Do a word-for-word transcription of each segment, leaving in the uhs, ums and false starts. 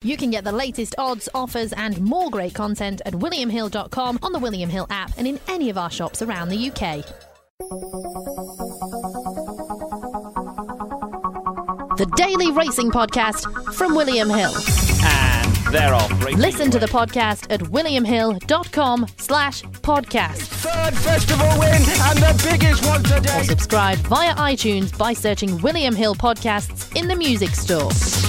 You can get the latest odds, offers and more great content at william hill dot com, on the William Hill app and in any of our shops around the U K. The Daily Racing Podcast from William Hill. And they're off. Listen to the podcast at william hill dot com slash podcast. Third festival win and the biggest one today. Or subscribe via iTunes by searching William Hill Podcasts in the music store.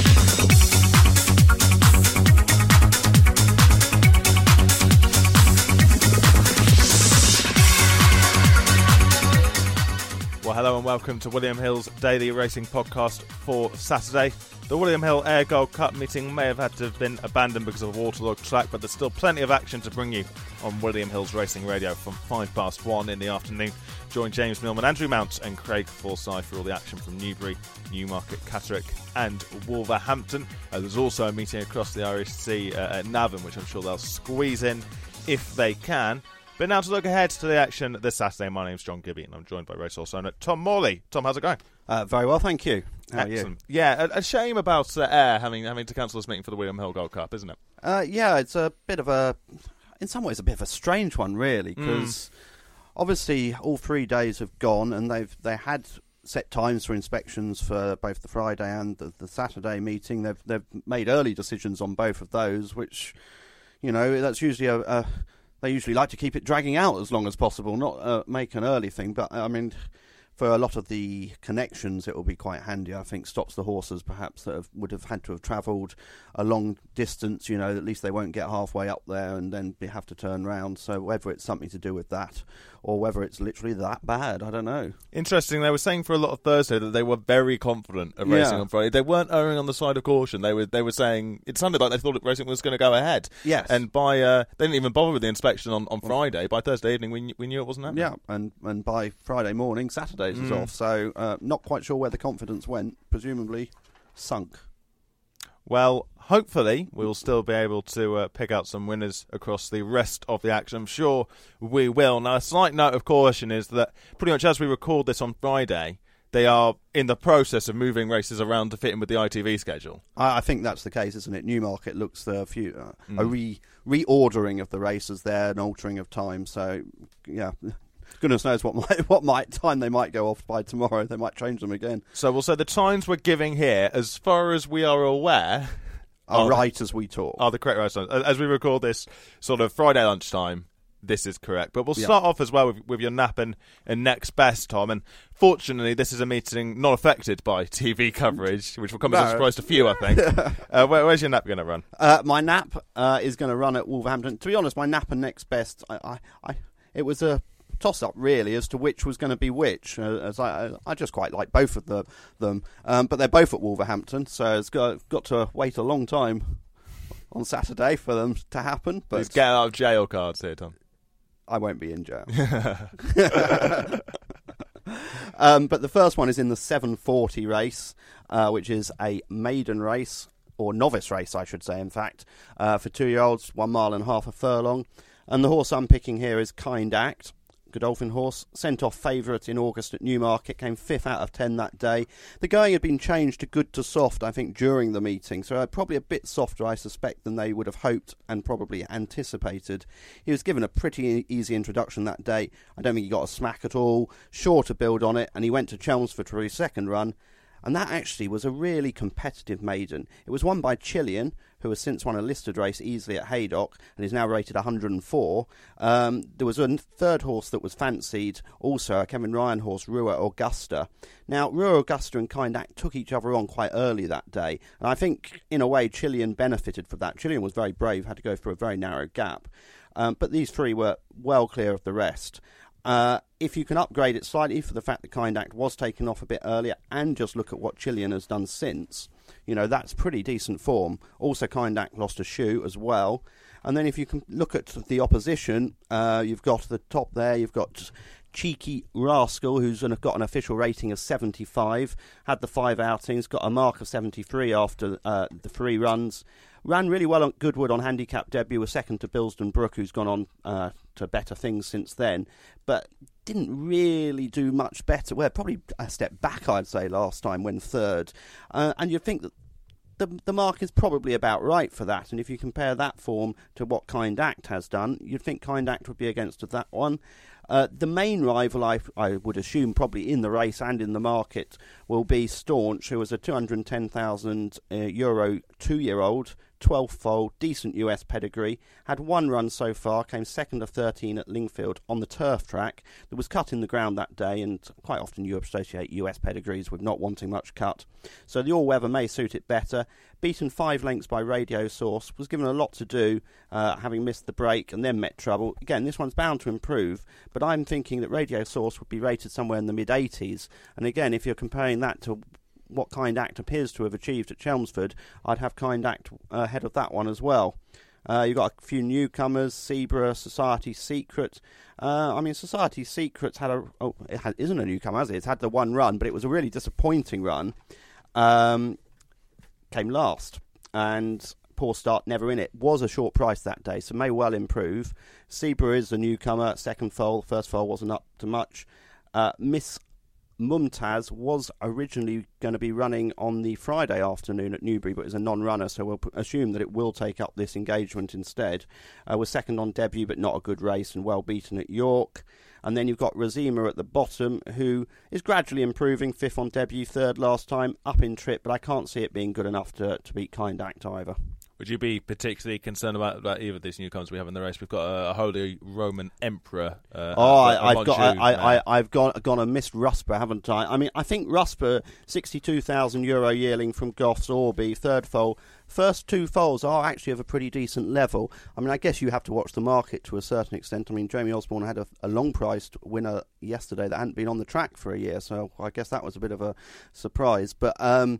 Well, hello and welcome to William Hill's Daily Racing Podcast for Saturday. The William Hill Air Gold Cup meeting may have had to have been abandoned because of a waterlogged track, but there's still plenty of action to bring you on William Hill's Racing Radio from five past one in the afternoon. Join James Millman, Andrew Mount and Craig Forsyth for all the action from Newbury, Newmarket, Catterick and Wolverhampton. Uh, there's also a meeting across the Irish Sea uh, at Navan, which I'm sure they'll squeeze in if they can. But now to look ahead to the action this Saturday, my name's John Gibby and I'm joined by racehorse owner Tom Morley. Tom, how's it going? Uh, very well, thank you. How Excellent. are you? Yeah, a, a shame about uh, Ayr having having to cancel this meeting for the William Hill Gold Cup, isn't it? Uh, yeah, it's a bit of a, in some ways, a bit of a strange one, really, because mm. obviously all three days have gone and they've they had set times for inspections for both the Friday and the, the Saturday meeting. They've they've made early decisions on both of those, which, you know, that's usually a. a They usually like to keep it dragging out as long as possible, not uh, make an early thing. But, I mean, for a lot of the connections, it will be quite handy. I think stops the horses, perhaps, that have, would have had to have travelled a long distance. You know, at least they won't get halfway up there and then be, have to turn round. So whether it's something to do with that or whether it's literally that bad, I don't know. Interesting. They were saying for a lot of Thursday that they were very confident of racing yeah. on Friday. They weren't erring on the side of caution. They were they were saying, it sounded like they thought racing was going to go ahead. Yes. And by, uh, they didn't even bother with the inspection on, on Friday. By Thursday evening, we, we knew it wasn't happening. Yeah, and, and by Friday morning, Saturdays mm. is off. So uh, not quite sure where the confidence went. Presumably sunk. Well, hopefully we'll still be able to uh, pick out some winners across the rest of the action. I'm sure we will. Now, a slight note of caution is that pretty much as we record this on Friday, they are in the process of moving races around to fit in with the I T V schedule. I, I think that's the case, isn't it? Newmarket looks a few uh, mm. a re reordering of the races there, an altering of time. So, yeah. Goodness knows what might, what might time they might go off by tomorrow. They might change them again. So we'll say the times we're giving here, as far as we are aware, are, are right as we talk. Are the correct right times. As we record this sort of Friday lunchtime, this is correct. But we'll start yeah. off as well with, with your nap and, and next best, Tom. And fortunately, this is a meeting not affected by T V coverage, which will come no. as a surprise to few, I think. uh, where, where's your nap going to run? Uh, my nap uh, is going to run at Wolverhampton. To be honest, my nap and next best, I, I, I it was a toss-up really as to which was going to be which, uh, as I, I just quite like both of the, them, um, but they're both at Wolverhampton, so it's got, got to wait a long time on Saturday for them to happen. But These get out of jail cards here, Tom. I won't be in jail. um, but the first one is in the seven forty race, uh, which is a maiden race, or novice race I should say in fact, uh, for two-year-olds, one mile and a half a furlong, and the horse I'm picking here is Kind Act. Godolphin horse, sent off favourite in August at Newmarket, came fifth out of ten that day. The going had been changed to good to soft, I think, during the meeting, so probably a bit softer, I suspect, than they would have hoped and probably anticipated. He was given a pretty easy introduction that day. I don't think he got a smack at all, sure to build on it, and he went to Chelmsford for his second run. And that actually was a really competitive maiden. It was won by Chilean, who has since won a listed race easily at Haydock and is now rated one hundred and four. Um, there was a third horse that was fancied, also a Kevin Ryan horse, Rua Augusta. Now, Rua Augusta and Kind Act took each other on quite early that day. And I think, in a way, Chilean benefited from that. Chilean was very brave, had to go through a very narrow gap. Um, but these three were well clear of the rest. Uh, if you can upgrade it slightly for the fact that Kind Act was taken off a bit earlier and just look at what Chilean has done since, you know, that's pretty decent form. Also, Kind Act lost a shoe as well. And then if you can look at the opposition, uh, you've got the top there, you've got Cheeky Rascal, who's got an official rating of seventy-five, had the five outings, got a mark of seventy-three after uh, the three runs. Ran really well at Goodwood on handicap debut, was second to Bilston Brook, who's gone on uh, to better things since then, but didn't really do much better. Well, probably a step back, I'd say, last time when third. Uh, and you'd think that the the mark is probably about right for that. And if you compare that form to what Kind Act has done, you'd think Kind Act would be against that one. Uh, the main rival, I, I would assume, probably in the race and in the market, will be Staunch, who was a two hundred ten thousand uh, euro two-year-old, twelfth foal, decent U S pedigree, had one run so far, came second of thirteen at Lingfield on the turf track that was cut in the ground that day, and quite often you associate U S pedigrees with not wanting much cut. So the all-weather may suit it better. Beaten five lengths by Radio Source, was given a lot to do, uh, having missed the break and then met trouble. Again, this one's bound to improve, but I'm thinking that Radio Source would be rated somewhere in the mid-eighties. And again, if you're comparing that to what Kind Act appears to have achieved at Chelmsford, I'd have Kind Act ahead of that one as well. Uh, you've got a few newcomers, Zebra, Society Secret. Uh, I mean, Society Secret's had a... Oh, it has, isn't a newcomer, has it? It's had the one run, but it was a really disappointing run. Um, came last, and poor start, never in it. Was a short price that day, so may well improve. Zebra is a newcomer, second foal. First foal wasn't up to much. Uh, Miss Mumtaz was originally going to be running on the Friday afternoon at Newbury, but is a non-runner, so we'll p- assume that it will take up this engagement instead. Uh, was second on debut, but not a good race, and well beaten at York. And then you've got Razima at the bottom, who is gradually improving, fifth on debut, third last time, up in trip, but I can't see it being good enough to, to beat Kind Act either. Would you be particularly concerned about, about either of these newcomers we have in the race? We've got a, a Holy Roman Emperor. Uh, oh, at, I, at I've got, Montjuic, I, I, I, I've got, gone and missed Rusper, haven't I? I mean, I think Rusper, sixty-two thousand euro yearling from Goffs Orby, third foal. First two foals are actually of a pretty decent level. I mean, I guess you have to watch the market to a certain extent. I mean, Jamie Osborne had a, a long-priced winner yesterday that hadn't been on the track for a year, so I guess that was a bit of a surprise. But um,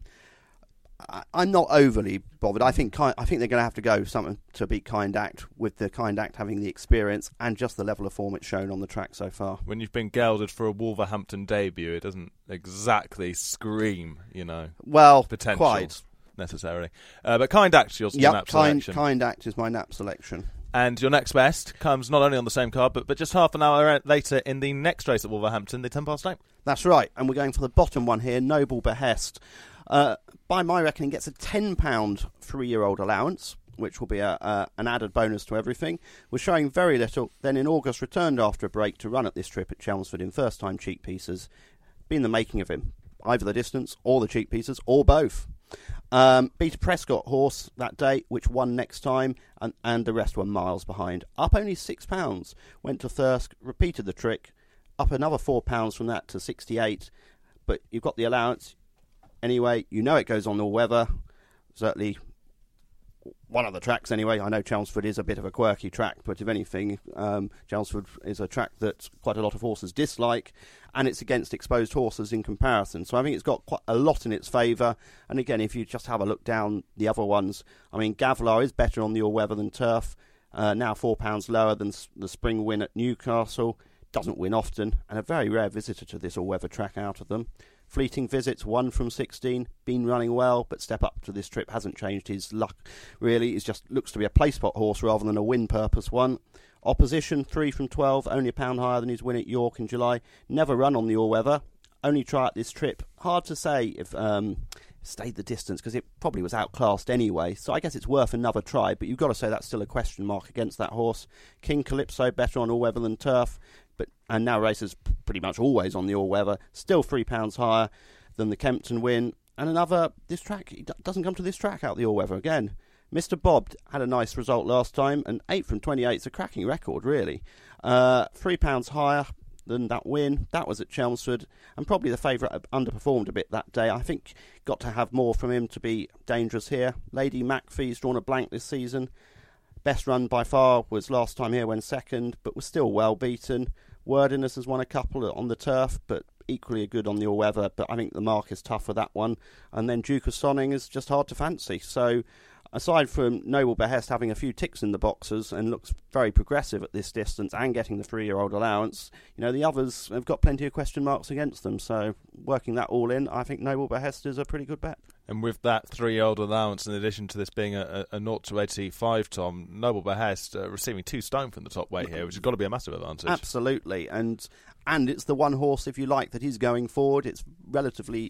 I, I'm not overly bothered. I think I think they're going to have to go something to beat Kind Act, with the Kind Act having the experience and just the level of form it's shown on the track so far. When you've been gelded for a Wolverhampton debut, it doesn't exactly scream, you know, well, potential. Quite. Necessarily. Uh, but Kind Act, your yep, nap kind, selection. Kind Act is my nap selection. And your next best comes not only on the same card, but, but just half an hour later in the next race at Wolverhampton, the ten past eight. That's right, and we're going for the bottom one here, Noble Behest. Uh, by my reckoning, gets a ten pound three-year-old allowance, which will be a, a, an added bonus to everything. Was showing very little, then in August returned after a break to run at this trip at Chelmsford in first-time cheek pieces. Been the making of him, either the distance or the cheek pieces, or both. Um, beat a Prescott horse that day, which won next time, and, and the rest were miles behind. Up only six pounds, went to Thirsk, repeated the trick, up another four pounds from that to sixty-eight, but you've got the allowance. Anyway, you know it goes on all weather, certainly one of the tracks anyway. I know Chelmsford is a bit of a quirky track, but if anything, um, Chelmsford is a track that quite a lot of horses dislike, and it's against exposed horses in comparison. So I think it's got quite a lot in its favour. And again, if you just have a look down the other ones, I mean, Gavlar is better on the all-weather than turf, uh, now four pounds lower than the spring win at Newcastle. Doesn't win often, and a very rare visitor to this all-weather track out of them. Fleeting Visits, one from sixteen, been running well, but step up to this trip hasn't changed his luck, really. He just looks to be a place spot horse rather than a win-purpose one. Opposition, three from twelve, only a pound higher than his win at York in July. Never run on the all-weather, only try at this trip. Hard to say if um, stayed the distance, because it probably was outclassed anyway, so I guess it's worth another try, but you've got to say that's still a question mark against that horse. King Calypso, better on all-weather than turf, but and now races pretty much always on the all-weather, still three pounds higher than the Kempton win. And another, this track, it doesn't come to this track out the all-weather again. Mister Bob had a nice result last time, and eight from twenty-eight is a cracking record, really. Uh, three pounds higher than that win. That was at Chelmsford, and probably the favourite underperformed a bit that day. I think got to have more from him to be dangerous here. Lady Macfie's drawn a blank this season. Best run by far was last time here when second, but was still well beaten. Wordiness has won a couple on the turf, but equally good on the all-weather, but I think the mark is tough for that one. And then Duke of Sonning is just hard to fancy. So aside from Noble Behest having a few ticks in the boxes and looks very progressive at this distance and getting the three-year-old allowance, you know, the others have got plenty of question marks against them. So working that all in, I think Noble Behest is a pretty good bet. And with that three-year-old allowance, in addition to this being a, a, a zero to eighty-five, Tom, Noble Behest uh, receiving two stone from the top weight here, which has got to be a massive advantage. Absolutely, and and it's the one horse, if you like, that is going forward. It's relatively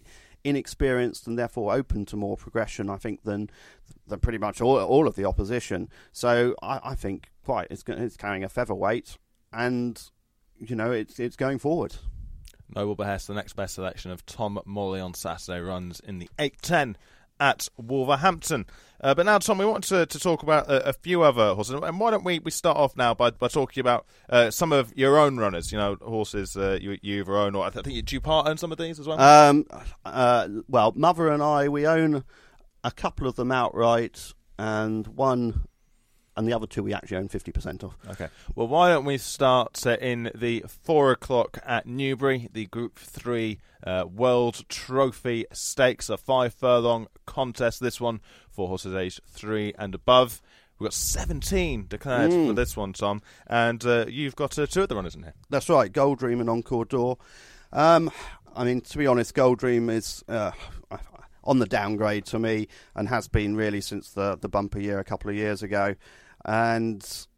inexperienced and therefore open to more progression, I think, than than pretty much all, all of the opposition. So I, I think quite it's, it's carrying a featherweight, and you know it's it's going forward. Noble Behest, the next best selection of Tom Morley on Saturday, runs in the eight ten at Wolverhampton. Uh, but now, Tom, we want to, to talk about a, a few other horses, and why don't we, we start off now by, by talking about uh, some of your own runners, you know, horses uh, you, you either own, or I think you, do you part own some of these as well? Um, uh, well, Mother and I, we own a couple of them outright, and one and the other two we actually own fifty percent of. Okay. Well, why don't we start uh, in the four o'clock at Newbury, the Group three uh, World Trophy Stakes, a five furlong contest. This one for horses aged three and above. We've got seventeen declared mm. for this one, Tom, and uh, you've got uh, two of the runners in here. That's right, Gold Dream and Encore d'Or. Um, I mean, to be honest, Gold Dream is uh, on the downgrade to me, and has been really since the, the bumper year a couple of years ago. And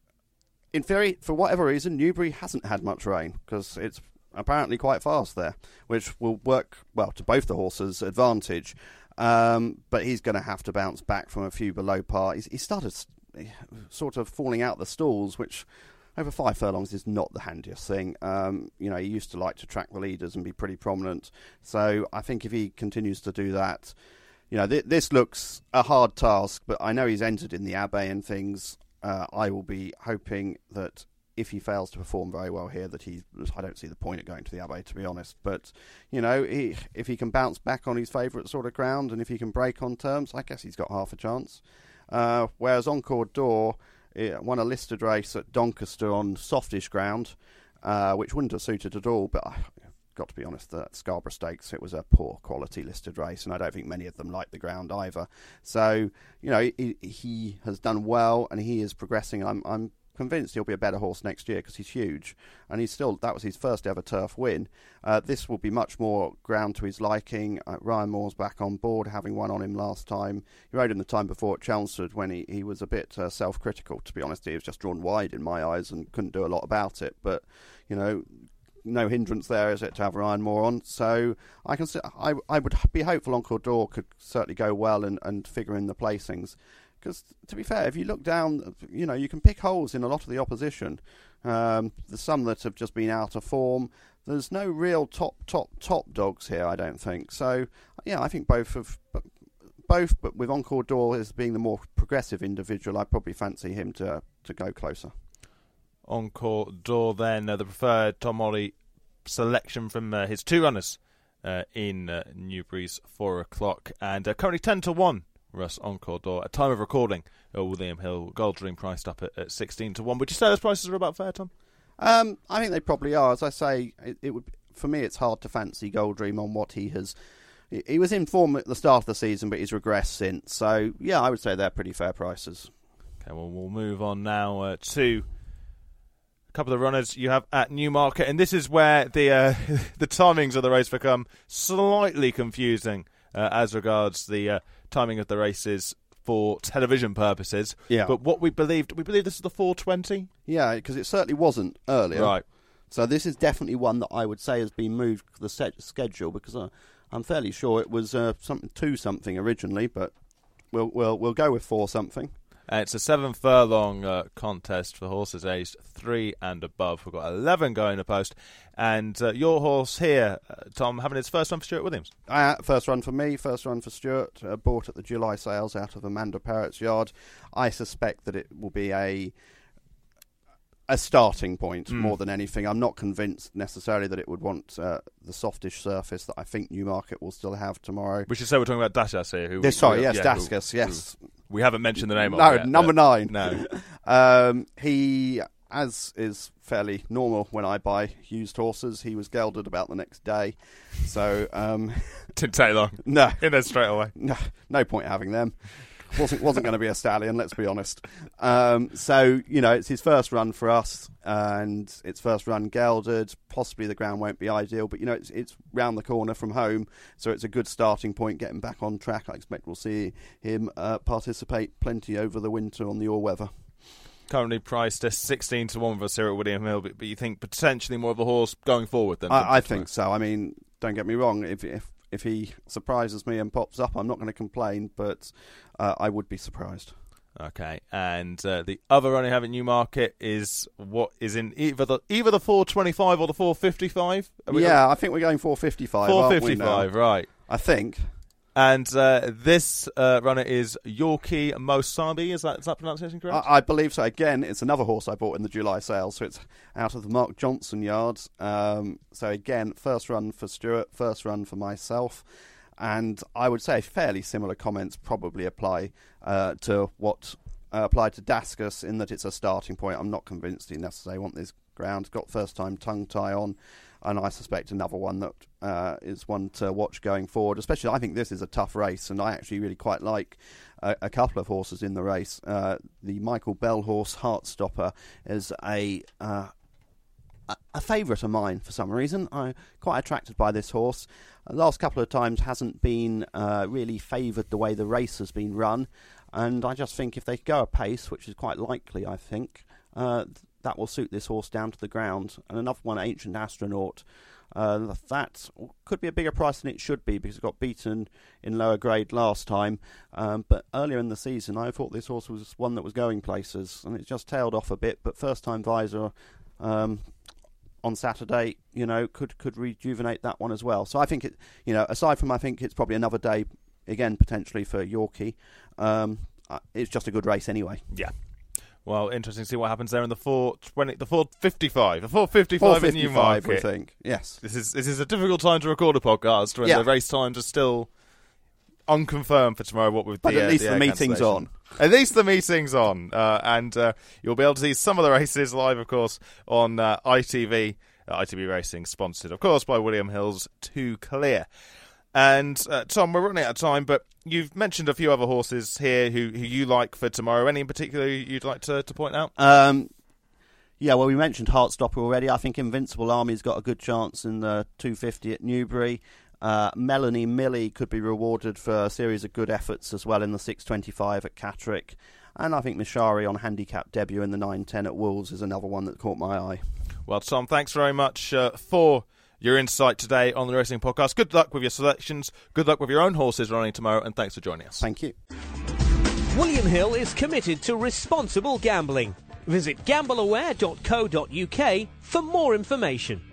in theory, for whatever reason, Newbury hasn't had much rain, because it's apparently quite fast there, which will work, well, to both the horses' advantage. Um, but he's going to have to bounce back from a few below par. He's, he started sort of falling out the stalls, which over five furlongs is not the handiest thing. Um, you know, he used to like to track the leaders and be pretty prominent. So I think if he continues to do that, you know, th- this looks a hard task, but I know he's entered in the Abbaye and things. Uh, I will be hoping that if he fails to perform very well here, that he, I don't see the point of going to the Abbaye, to be honest. But, you know, he, if he can bounce back on his favourite sort of ground, and if he can break on terms, I guess he's got half a chance. Uh, whereas Encore d'Or won a listed race at Doncaster on softish ground, uh, which wouldn't have suited at all, but I got to be honest, that Scarborough Stakes, it was a poor quality listed race, and I don't think many of them like the ground either. So, you know, he, he has done well, and he is progressing. I'm, I'm convinced he'll be a better horse next year, because he's huge, and he's still, that was his first ever turf win. Uh, this will be much more ground to his liking. Uh, Ryan Moore's back on board, having won on him last time. He rode him the time before at Chelmsford when he, he was a bit uh, self-critical, to be honest. He was just drawn wide in my eyes and couldn't do a lot about it, but, you know, no hindrance there, is it, to have Ryan Moore on? So I can, I, I would be hopeful Encore d'Or could certainly go well and, and figure in the placings. Because, to be fair, if you look down, you know, you can pick holes in a lot of the opposition. Um, there's some that have just been out of form. There's no real top, top, top dogs here, I don't think. So, yeah, I think both of both, but with Encore d'Or as being the more progressive individual, I probably fancy him to to go closer. Encore d'Or, then uh, the preferred Tom Morley selection from uh, his two runners uh, in uh, Newbury's four o'clock, and uh, currently ten to one. Russ Encore d'Or at time of recording. Uh, William Hill Gold Dream priced up at, at sixteen to one. Would you say those prices are about fair, Tom? Um, I think they probably are. As I say, it, it would for me. It's hard to fancy Gold Dream on what he has. He, he was in form at the start of the season, but he's regressed since. So yeah, I would say they're pretty fair prices. Okay, well we'll move on now uh, to a couple of runners you have at Newmarket, and this is where the uh, the timings of the race become slightly confusing uh, as regards the uh, timing of the races for television purposes. Yeah. But what we believed, we believe this is the four twenty? Yeah, because it certainly wasn't earlier. Right. So this is definitely one that I would say has been moved to the set schedule, because uh, I'm fairly sure it was uh, something two something originally, but we'll we'll we'll go with four something. Uh, it's a seven furlong uh, contest for horses aged three and above. We've got eleven going to post. And uh, your horse here, uh, Tom, having his first run for Stuart Williams. Uh, first run for me, first run for Stuart. Uh, bought at the July sales out of Amanda Parrott's yard. I suspect that it will be a a starting point mm. more than anything. I'm not convinced necessarily that it would want uh, the softish surface that I think Newmarket will still have tomorrow. We should say we're talking about Daskas here. Who, this, sorry, who, yes, yeah, Daskas, who, yes. Who, we haven't mentioned the name no, of it. No, number nine. No. um, he, as is fairly normal when I buy used horses, he was gelded about the next day. So um, didn't take long. No. In there straight away. No, no point having them. Wasn't wasn't going to be a stallion, let's be honest. Um, so, you know, it's his first run for us, and it's first run gelded. Possibly the ground won't be ideal, but, you know, it's it's round the corner from home, so it's a good starting point, getting back on track. I expect we'll see him uh, participate plenty over the winter on the all-weather. Currently priced at sixteen to one for us here at William Hill, but you think potentially more of a horse going forward than... I, I think so. I mean, don't get me wrong, if, if if he surprises me and pops up, I'm not going to complain, but uh, I would be surprised. Okay, and uh, the other run you have at Newmarket is what is in either the either the four twenty-five or the four fifty-five? Yeah, I think we're going four fifty-five, four fifty-five, right. I think. And uh, this uh, runner is Yorkie Mosabi, is that, is that pronunciation correct? I, I believe so. Again, it's another horse I bought in the July sale, so it's out of the Mark Johnson yards. Um, so again, first run for Stuart, first run for myself. And I would say fairly similar comments probably apply uh, to what uh, applied to Dascus, in that it's a starting point. I'm not convinced he necessarily want this ground. Got first time tongue tie on, and I suspect another one that uh, is one to watch going forward. Especially, I think this is a tough race, and I actually really quite like a, a couple of horses in the race. Uh, the Michael Bell horse, Heartstopper, is a uh, a favourite of mine for some reason. I'm quite attracted by this horse. The last couple of times hasn't been uh, really favoured the way the race has been run, and I just think if they go a pace, which is quite likely, I think, uh, that will suit this horse down to the ground. And another one, Ancient Astronaut, uh, that could be a bigger price than it should be because it got beaten in lower grade last time. Um, but earlier in the season, I thought this horse was one that was going places, and it just tailed off a bit. But first time visor um, on Saturday, you know, could could rejuvenate that one as well. So I think it, you know, aside from I think it's probably another day again potentially for Yorkie. Um, it's just a good race anyway. Yeah. Well, interesting to see what happens there in the four twenty, the four fifty-five, the four fifty-five in Newmarket. We think, yes. This is this is a difficult time to record a podcast when yeah. the race times are still unconfirmed for tomorrow. What with but the, at least uh, the, the meeting's on. At least the meeting's on, uh, and uh, you'll be able to see some of the races live, of course, on uh, I T V. Uh, I T V Racing, sponsored, of course, by William Hill's Two Clear. And uh, Tom, we're running out of time, but you've mentioned a few other horses here who, who you like for tomorrow. Any in particular you'd like to, to point out? Um, yeah, well, we mentioned Heartstopper already. I think Invincible Army's got a good chance in the two fifty at Newbury. Uh, Melanie Millie could be rewarded for a series of good efforts as well in the six twenty-five at Catterick. And I think Mishari on handicap debut in the nine ten at Wolves is another one that caught my eye. Well, Tom, thanks very much uh, for your insight today on the Racing Podcast. Good luck with your selections. Good luck with your own horses running tomorrow, and thanks for joining us. Thank you. William Hill is committed to responsible gambling. Visit gamble aware dot co dot uk for more information.